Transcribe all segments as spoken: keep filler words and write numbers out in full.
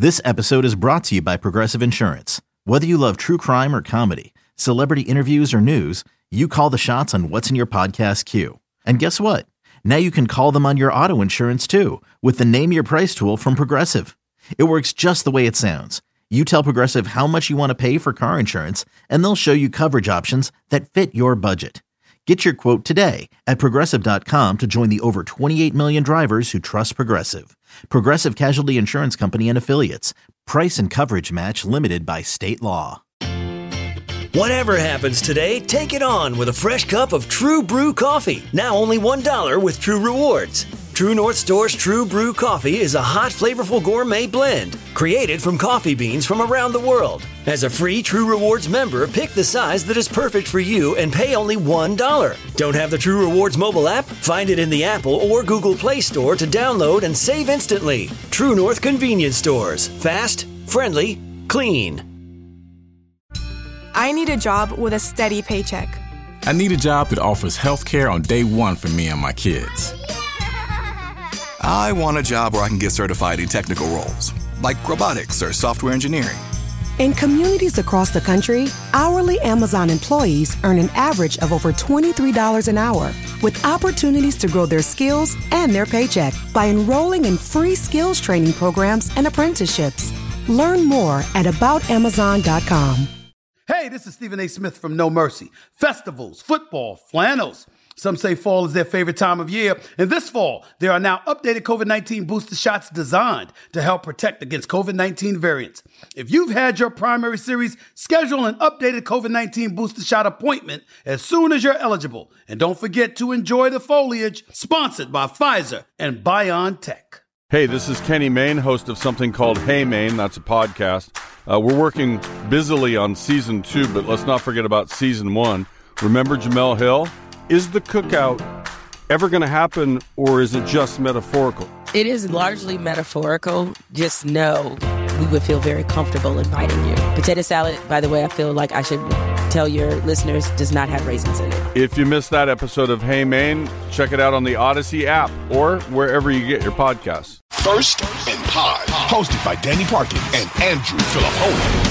This episode is brought to you by Progressive Insurance. Whether you love true crime or comedy, celebrity interviews or news, you call the shots on what's in your podcast queue. And guess what? Now you can call them on your auto insurance too with the Name Your Price tool from Progressive. It works just the way it sounds. You tell Progressive how much you want to pay for car insurance, and they'll show you coverage options that fit your budget. Get your quote today at Progressive dot com to join the over twenty-eight million drivers who trust Progressive. Progressive Casualty Insurance Company and Affiliates. Price and coverage match limited by state law. Whatever happens today, take it on with a fresh cup of True Brew coffee. Now only one dollar with True Rewards. True North Store's True Brew coffee is a hot, flavorful gourmet blend created from coffee beans from around the world. As a free True Rewards member, pick the size that is perfect for you and pay only one dollar. Don't have the True Rewards mobile app? Find it in the Apple or Google Play Store to download and save instantly. True North Convenience Stores. Fast, friendly, clean. I need a job with a steady paycheck. I need a job that offers health care on day one for me and my kids. I want a job where I can get certified in technical roles, like robotics or software engineering. In communities across the country, hourly Amazon employees earn an average of over twenty-three dollars an hour, with opportunities to grow their skills and their paycheck by enrolling in free skills training programs and apprenticeships. Learn more at about amazon dot com. Hey, this is Stephen A. Smith from No Mercy. Festivals, football, flannels. Some say fall is their favorite time of year. And this fall, there are now updated COVID nineteen booster shots designed to help protect against COVID nineteen variants. If you've had your primary series, schedule an updated COVID nineteen booster shot appointment as soon as you're eligible. And don't forget to enjoy the foliage, sponsored by Pfizer and BioNTech. Hey, this is Kenny Mayne, host of something called Hey Maine. That's a podcast. Uh, we're working busily on season two, but let's not forget about season one. Remember Jamel Hill? Is the cookout ever going to happen, or is it just metaphorical? It is largely metaphorical. Just know we would feel very comfortable inviting you. Potato salad, by the way, I feel like I should tell your listeners, does not have raisins in it. If you missed that episode of Hey Maine, check it out on the Odyssey app or wherever you get your podcasts. First and Pod, hosted by Danny Parkin and Andrew Filippone.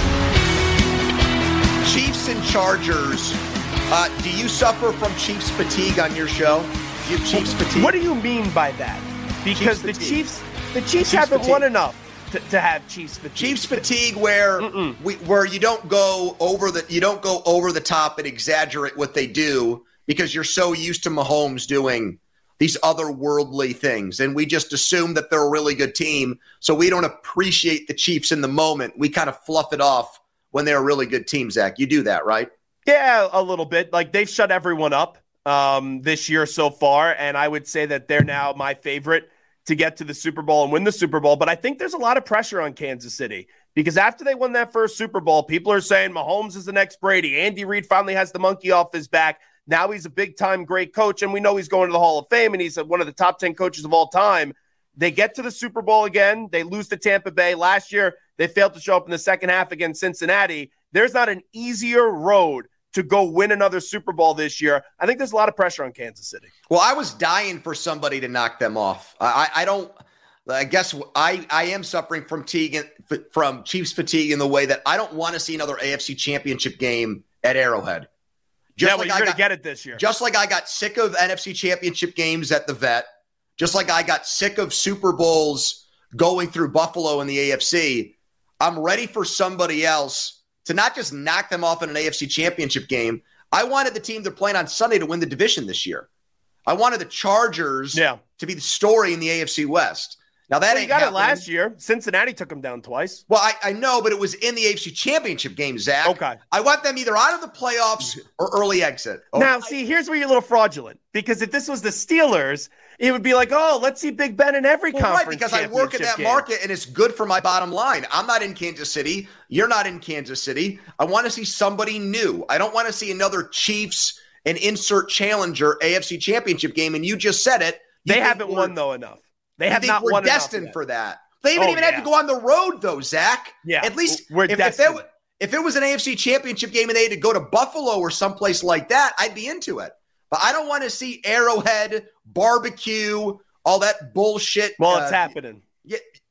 Chiefs and Chargers. Uh, do you suffer from Chiefs fatigue on your show? Do you have Chiefs fatigue? What do you mean by that? Because Chiefs the Chiefs, the Chiefs, Chiefs haven't fatigue. won enough to, to have Chiefs fatigue. Chiefs fatigue, where we, where you don't go over the you don't go over the top and exaggerate what they do because you're so used to Mahomes doing these otherworldly things, and we just assume that they're a really good team, so we don't appreciate the Chiefs in the moment. We kind of fluff it off when they're a really good team. Zach, you do that, right? Yeah, a little bit. Like, they've shut everyone up um, this year so far, and I would say that they're now my favorite to get to the Super Bowl and win the Super Bowl. But I think there's a lot of pressure on Kansas City because after they won that first Super Bowl, people are saying Mahomes is the next Brady. Andy Reid finally has the monkey off his back. Now he's a big-time great coach, and we know he's going to the Hall of Fame, and he's one of the top ten coaches of all time. They get to the Super Bowl again. They lose to Tampa Bay. Last year, they failed to show up in the second half against Cincinnati. There's not an easier road to go win another Super Bowl this year. I think there's a lot of pressure on Kansas City. Well, I was dying for somebody to knock them off. I, I don't – I guess I, I am suffering from, fatigue, from Chiefs fatigue in the way that I don't want to see another A F C championship game at Arrowhead. Just yeah, well, like you're going to get it this year. Just like I got sick of N F C championship games at the Vet, just like I got sick of Super Bowls going through Buffalo in the A F C, I'm ready for somebody else to not just knock them off in an A F C championship game. I wanted the team they're playing on Sunday to win the division this year. I wanted the Chargers yeah. to be the story in the A F C West. Now, that well, ain't you got happening. it last year. Cincinnati took them down twice. Well, I, I know, but it was in the A F C championship game, Zach. Okay. I want them either out of the playoffs or early exit. Oh, now, see, here's where you're a little fraudulent. Because if this was the Steelers, it would be like, oh, let's see Big Ben in every well, conference right, because I work in that game. market, and it's good for my bottom line. I'm not in Kansas City. You're not in Kansas City. I want to see somebody new. I don't want to see another Chiefs and insert challenger A F C championship game, and you just said it. They haven't won, though, enough. They you have think not we're won destined enough for that. They haven't oh, even yeah. had to go on the road, though, Zach. Yeah, At least we're if, destined. if, it, if it was an A F C championship game and they had to go to Buffalo or someplace like that, I'd be into it. But I don't want to see Arrowhead, barbecue, all that bullshit. Well, uh, it's happening. Yeah,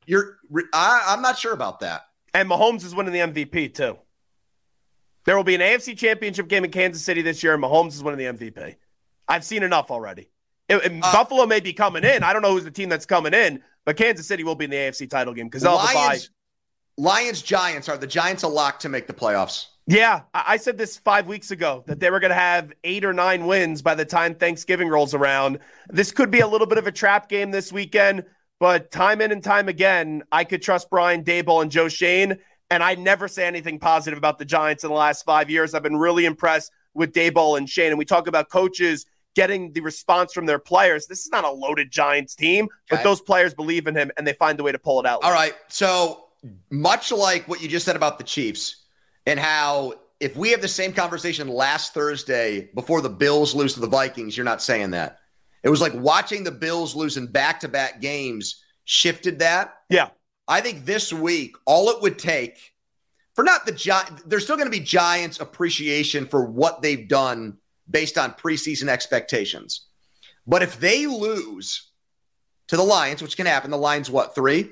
You're. I, I'm not sure about that. And Mahomes is winning the M V P too. There will be an A F C Championship game in Kansas City this year, and Mahomes is winning the M V P. I've seen enough already. It, it, uh, Buffalo may be coming in. I don't know who's the team that's coming in, but Kansas City will be in the A F C title game because they'll have Lions, a bye. Lions, Giants. Are the Giants a lock to make the playoffs? Yeah, I said this five weeks ago that they were going to have eight or nine wins by the time Thanksgiving rolls around. This could be a little bit of a trap game this weekend, but time in and time again, I could trust Brian Daboll and Joe Schoen, and I never say anything positive about the Giants in the last five years. I've been really impressed with Daboll and Schoen, and we talk about coaches getting the response from their players. This is not a loaded Giants team, okay. but those players believe in him, and they find a way to pull it out. All right, so much like what you just said about the Chiefs, and how if we have the same conversation last Thursday before the Bills lose to the Vikings, you're not saying that. It was like watching the Bills lose in back-to-back games shifted that. Yeah. I think this week, all it would take for not the Giants, there's still going to be Giants appreciation for what they've done based on preseason expectations. But if they lose to the Lions, which can happen, the Lions, what, three?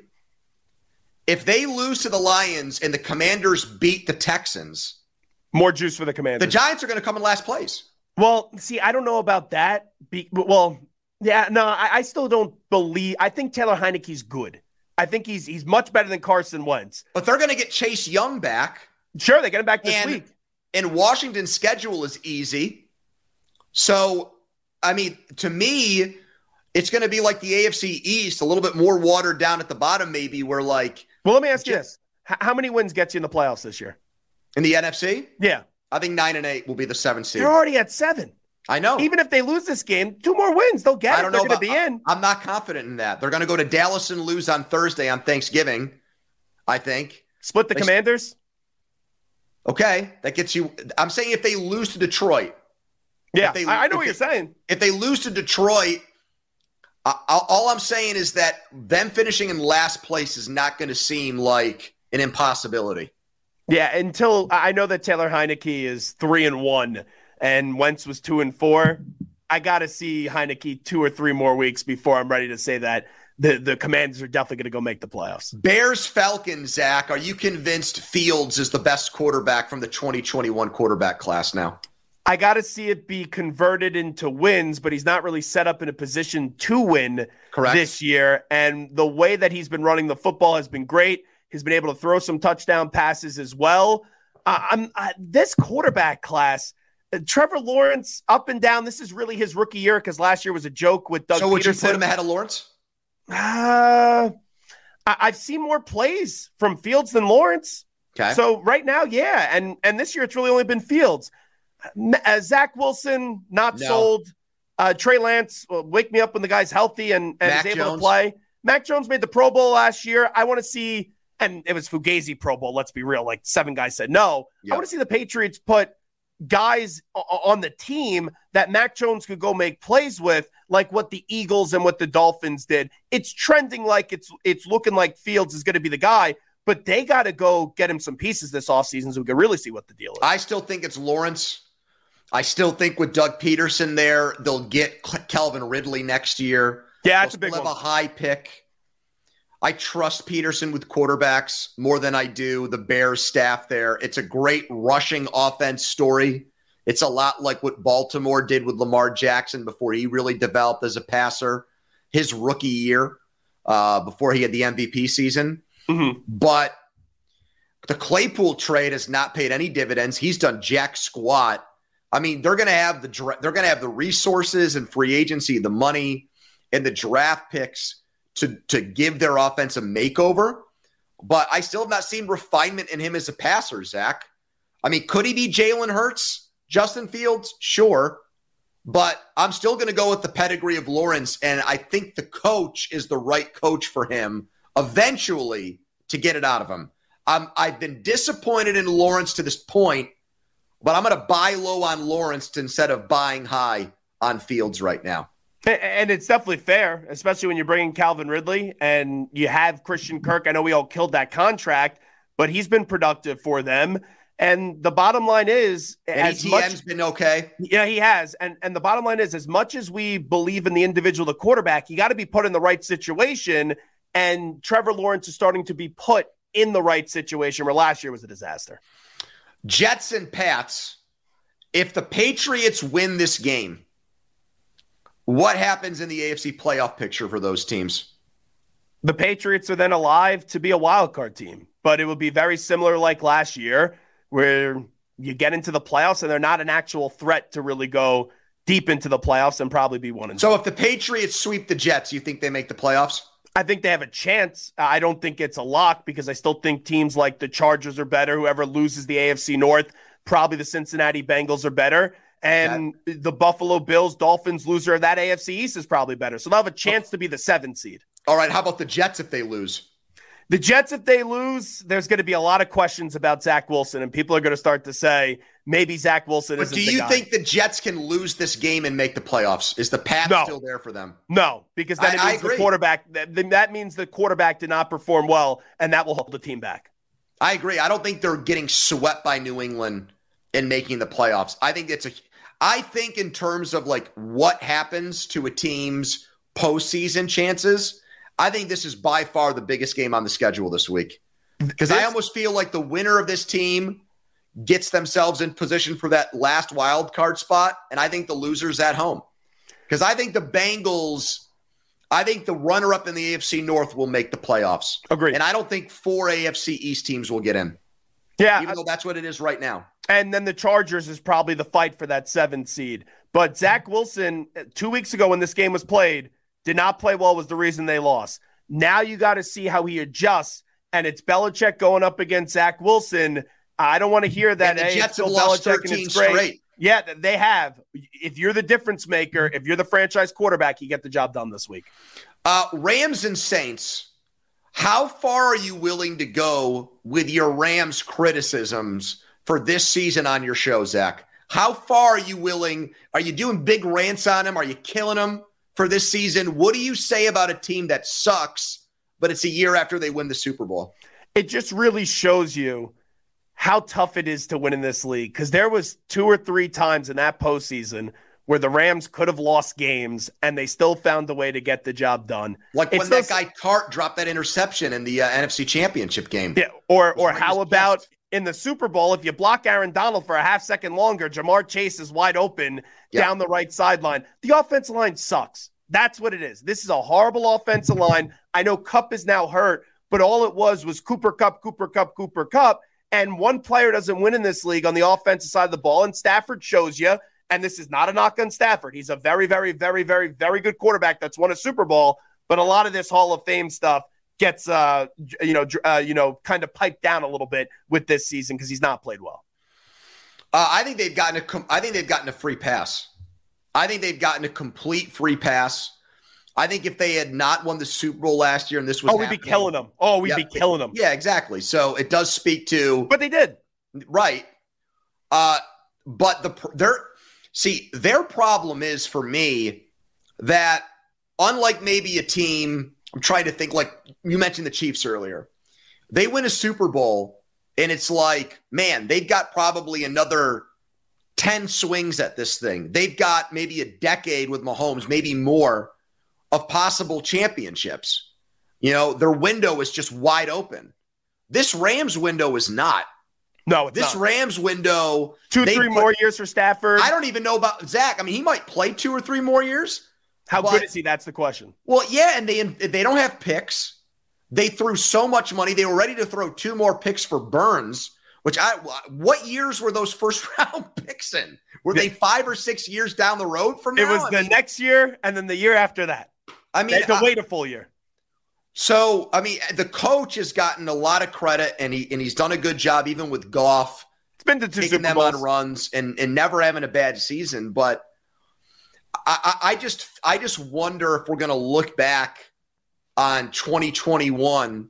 If they lose to the Lions and the Commanders beat the Texans, more juice for the Commanders. The Giants are going to come in last place. Well, see, I don't know about that. Be, well, yeah, no, I, I still don't believe. I think Taylor Heineke's good. I think he's he's much better than Carson Wentz. But they're going to get Chase Young back. Sure, they get him back this and, week. And Washington's schedule is easy. So, I mean, to me, it's going to be like the A F C East, a little bit more watered down at the bottom, maybe, where like. Well, let me ask you this. H- how many wins gets you in the playoffs this year? In the N F C? Yeah. I think nine and eight will be the seventh seed. They're already at seven. I know. Even if they lose this game, two more wins, they'll get I it. don't They're know going to be I, in. I'm not confident in that. They're going to go to Dallas and lose on Thursday on Thanksgiving, I think. Split the they, Commanders? Okay. That gets you. I'm saying if they lose to Detroit. Yeah, they, I, I know what they, you're saying. If they lose to Detroit, uh, all I'm saying is that them finishing in last place is not going to seem like an impossibility. Yeah, until I know that Taylor Heineke is three and one and Wentz was two and four. I got to see Heineke two or three more weeks before I'm ready to say that the, the Commanders are definitely going to go make the playoffs. Bears Falcons, Zach, are you convinced Fields is the best quarterback from the twenty twenty-one quarterback class now? I got to see it be converted into wins, but he's not really set up in a position to win Correct. This year. And the way that he's been running the football has been great. He's been able to throw some touchdown passes as well. Uh, I'm uh, this quarterback class, uh, Trevor Lawrence up and down. This is really his rookie year because last year was a joke with Doug So would Peterson. you put him ahead of Lawrence? Uh, I- I've seen more plays from Fields than Lawrence. Okay. So right now, yeah. And, and this year it's really only been Fields. Uh, Zach Wilson, not no. sold. Uh, Trey Lance, well, wake me up when the guy's healthy and, and is able Jones. to play. Mac Jones made the Pro Bowl last year. I want to see, and it was Fugazi Pro Bowl, let's be real. Like seven guys said no. Yep. I want to see the Patriots put guys on the team that Mac Jones could go make plays with, like what the Eagles and what the Dolphins did. It's trending like it's it's looking like Fields is going to be the guy, but they got to go get him some pieces this offseason so we can really see what the deal is. I still think it's Lawrence. I still think with Doug Peterson there, they'll get Calvin Ridley next year. Yeah, that's they'll a big have one. a high pick. I trust Peterson with quarterbacks more than I do the Bears staff there. It's a great rushing offense story. It's a lot like what Baltimore did with Lamar Jackson before he really developed as a passer his rookie year, uh, before he had the M V P season. Mm-hmm. But the Claypool trade has not paid any dividends. He's done jack squat. I mean, they're going to have the they're going to have the resources and free agency, the money, and the draft picks to to give their offense a makeover. But I still have not seen refinement in him as a passer, Zach. I mean, could he be Jalen Hurts, Justin Fields? Sure. But I'm still going to go with the pedigree of Lawrence, and I think the coach is the right coach for him eventually to get it out of him. Um, I've been disappointed in Lawrence to this point, but I'm going to buy low on Lawrence instead of buying high on Fields right now. And it's definitely fair, especially when you're bringing Calvin Ridley and you have Christian Kirk. I know we all killed that contract, but he's been productive for them. And the bottom line is, and as E T N's much, been okay. Yeah, he has. And and the bottom line is, as much as we believe in the individual, the quarterback, you got to be put in the right situation. and Trevor Lawrence is starting to be put in the right situation where last year was a disaster. Jets and Pats, if the Patriots win this game, what happens in the A F C playoff picture for those teams? The Patriots are then alive to be a wild card team, but it would be very similar like last year where you get into the playoffs and they're not an actual threat to really go deep into the playoffs and probably be one and So if the Patriots sweep the Jets, you think they make the playoffs? I think they have a chance. I don't think it's a lock because I still think teams like the Chargers are better. Whoever loses the A F C North, probably the Cincinnati Bengals are better. And okay. the Buffalo Bills, Dolphins loser of that A F C East is probably better. So they'll have a chance to be the seventh seed. All right. How about the Jets if they lose? The Jets, if they lose, there's going to be a lot of questions about Zach Wilson, and people are going to start to say maybe Zach Wilson but isn't do the you guy. think the Jets can lose this game and make the playoffs? Is the path no. still there for them? No, because then I, it means the quarterback. That, that means the quarterback did not perform well, and that will hold the team back. I agree. I don't think they're getting swept by New England and making the playoffs. I think it's a. I think in terms of like what happens to a team's postseason chances, I think this is by far the biggest game on the schedule this week. Because I almost feel like the winner of this team gets themselves in position for that last wild card spot, and I think the loser's at home. Because I think the Bengals, I think the runner-up in the A F C North will make the playoffs. Agreed. And I don't think four A F C East teams will get in. Yeah. Even though that's what it is right now. And then the Chargers is probably the fight for that seventh seed. But Zach Wilson, two weeks ago when this game was played, did not play well, was the reason they lost. Now you got to see how he adjusts, and it's Belichick going up against Zach Wilson. I don't want to hear that. And the hey, Jets it's have lost Belichick and it's great. straight. Yeah, they have. If you're the difference maker, if you're the franchise quarterback, you get the job done this week. Uh, Rams and Saints, how far are you willing to go with your Rams criticisms for this season on your show, Zach? How far are you willing? Are you doing big rants on them? Are you killing them for this season? What do you say about a team that sucks, but it's a year after they win the Super Bowl? It just really shows you how tough it is to win in this league, because there was two or three times in that postseason where the Rams could have lost games and they still found a way to get the job done. Like it's when those, that guy Tart dropped that interception in the uh, N F C Championship game. Yeah, or or how about best. in the Super Bowl, if you block Aaron Donald for a half second longer, Jamar Chase is wide open yep. down the right sideline. The offensive line sucks. That's what it is. This is a horrible offensive line. I know Kupp is now hurt, but all it was was Cooper Kupp, Cooper Kupp, Cooper Kupp. And one player doesn't win in this league on the offensive side of the ball, and Stafford shows you, and this is not a knock on Stafford. He's a very, very, very, very, very good quarterback that's won a Super Bowl, but a lot of this Hall of Fame stuff gets, uh, you know, uh, you know, kind of piped down a little bit with this season because he's not played well. Uh, I think they've gotten a. I think they've gotten a free pass. I think they've gotten a complete free pass. I think if they had not won the Super Bowl last year and this was oh, we'd be killing them. Oh, we'd yeah, be killing them. Yeah, exactly. So it does speak to. But they did right. Uh, but the their see their problem is for me that unlike maybe a team, I'm trying to think like you mentioned the Chiefs earlier, they win a Super Bowl and it's like, man, they've got probably another ten swings at this thing. They've got maybe a decade with Mahomes, maybe more, of possible championships. You know, their window is just wide open. This Rams window is not. No, it's this not. Rams window. Two, three put, more years for Stafford. I don't even know about Zach. I mean, he might play two or three more years. How but, good is he? That's the question. Well, yeah, and they they don't have picks. They threw so much money. They were ready to throw two more picks for Burns, which I what years were those first round picks in? Were they five or six years down the road from now? It was I the mean, next year and then the year after that. I mean, they had to uh, wait a full year. So, I mean, the coach has gotten a lot of credit, and he and he's done a good job, even with Goff. It's been to two taking Super them Bowls. on runs and, and never having a bad season. But I, I, I just I just wonder if we're going to look back on twenty twenty-one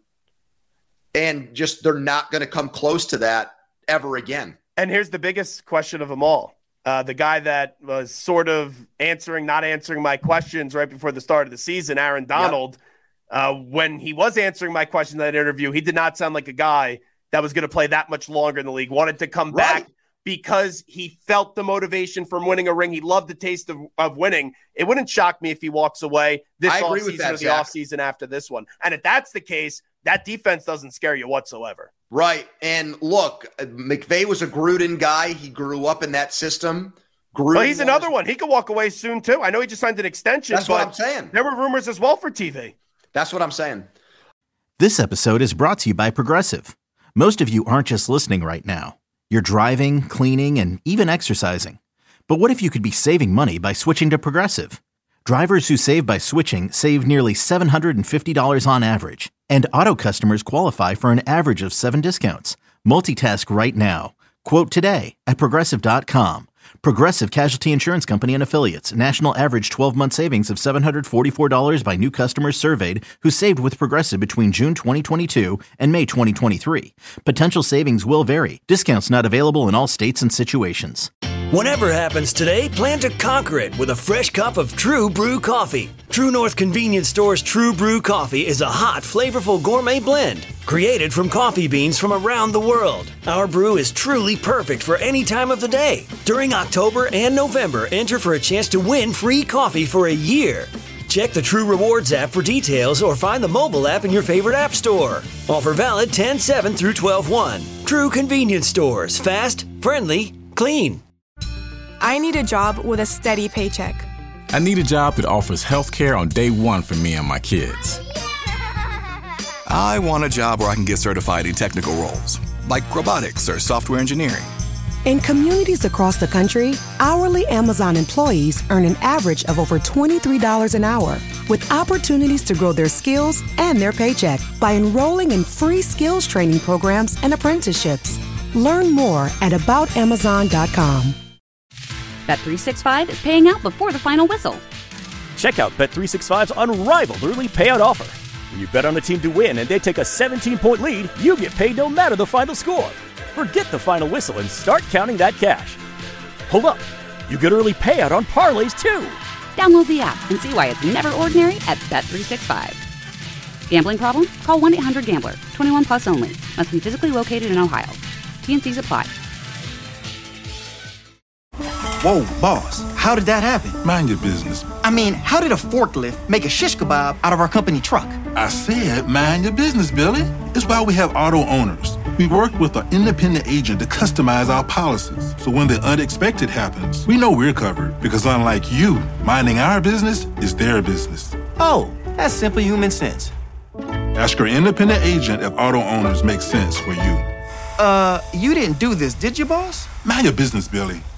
and just they're not going to come close to that ever again. And here's the biggest question of them all. Uh, the guy that was sort of answering, not answering my questions right before the start of the season, Aaron Donald, yep. uh, when he was answering my questions in that interview, he did not sound like a guy that was going to play that much longer in the league, wanted to come right. back because he felt the motivation from winning a ring. He loved the taste of, of winning. It wouldn't shock me if he walks away this offseason or the offseason after this one. And if that's the case, that defense doesn't scare you whatsoever. Right. And look, McVay was a Gruden guy. He grew up in that system. Gruden well, he's was- another one. He could walk away soon, too. I know he just signed an extension. That's what I'm saying. There were rumors as well for T V. That's what I'm saying. This episode is brought to you by Progressive. Most of you aren't just listening right now. You're driving, cleaning, and even exercising. But what if you could be saving money by switching to Progressive? Drivers who save by switching save nearly seven hundred fifty dollars on average. And auto customers qualify for an average of seven discounts. Multitask right now. Quote today at Progressive dot com. Progressive Casualty Insurance Company and Affiliates. National average twelve-month savings of seven hundred forty-four dollars by new customers surveyed who saved with Progressive between June twenty twenty-two and May twenty twenty-three. Potential savings will vary. Discounts not available in all states and situations. Whatever happens today, plan to conquer it with a fresh cup of True Brew coffee. True North Convenience Store's True Brew coffee is a hot, flavorful gourmet blend created from coffee beans from around the world. Our brew is truly perfect for any time of the day. During October and November, enter for a chance to win free coffee for a year. Check the True Rewards app for details or find the mobile app in your favorite app store. Offer valid ten seven through twelve one. True Convenience Stores. Fast, friendly, clean. I need a job with a steady paycheck. I need a job that offers health care on day one for me and my kids. I want a job where I can get certified in technical roles, like robotics or software engineering. In communities across the country, hourly Amazon employees earn an average of over twenty-three dollars an hour, with opportunities to grow their skills and their paycheck by enrolling in free skills training programs and apprenticeships. Learn more at about amazon dot com. Bet three sixty-five is paying out before the final whistle. Check out Bet three sixty-five's unrivaled early payout offer. When you bet on a team to win and they take a seventeen-point lead, you get paid no matter the final score. Forget the final whistle and start counting that cash. Hold up. You get early payout on parlays, too. Download the app and see why it's never ordinary at Bet three sixty-five. Gambling problem? Call one eight hundred gambler. twenty-one plus only. Must be physically located in Ohio. T N Cs apply. Whoa, boss, how did that happen? Mind your business. I mean, how did a forklift make a shish kebab out of our company truck? I said mind your business, Billy. It's why we have auto owners. We work with an independent agent to customize our policies. So when the unexpected happens, we know we're covered. Because unlike you, minding our business is their business. Oh, that's simple human sense. Ask your independent agent if auto owners make sense for you. Uh, you didn't do this, did you, boss? Mind your business, Billy.